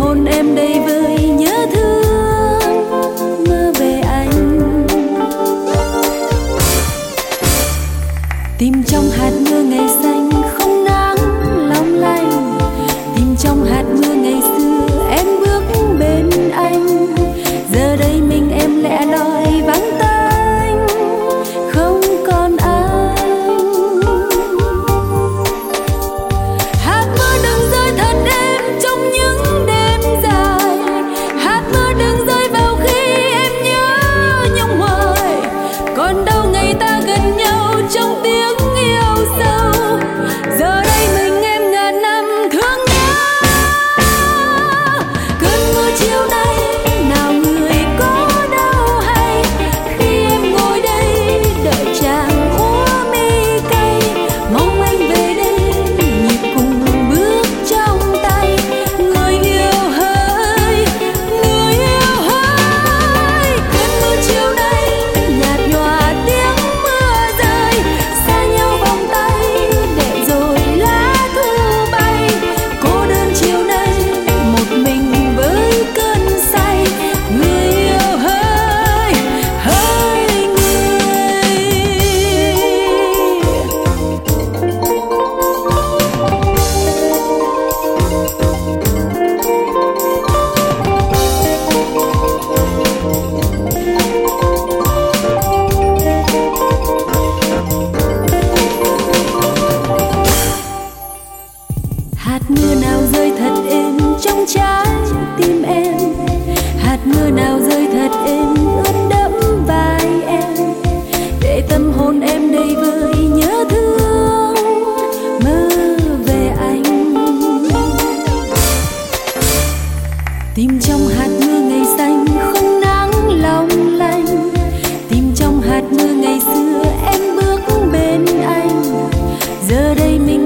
hồn em đầy vơi nhớ thương mơ về anh. Tìm trong hạt mưa ngày xanh không nắng long lanh, tìm trong hạt mưa ngày xưa em bước bên anh. Giờ đây mình em lẻ loi vắng tanh, không còn anh. Hạt mưa đừng rơi thật êm trong những đêm dài, hạt mưa đừng rơi vào khi em nhớ nhung hoài. Còn đâu ngày ta gần nhau trong tiếng yêu sâu, giờ đây mình em ngàn năm thương nhớ. Cơn mưa chiều nay nào người có đâu hay, khi em ngồi đây đợi chàng úa mi cây. Mong anh về đây nhịp cùng bước trong tay, người yêu hỡi, người yêu hỡi. Cơn mưa chiều nay nhạt nhòa tiếng mưa rơi, xa nhau vòng tay để rồi lá thu bay. Cô đơn chiều nay một mình với cơn say, người yêu hỡi, hỡi người. Hạt mưa nào rơi thật êm trong trái tim em, hạt mưa nào rơi thật êm ướt đẫm vai em, để tâm hồn em đầy vơi nhớ thương mơ về anh. Tìm trong hạt mưa ngày xanh không nắng long lanh, tìm trong hạt mưa ngày xưa em bước bên anh. Giờ đây mình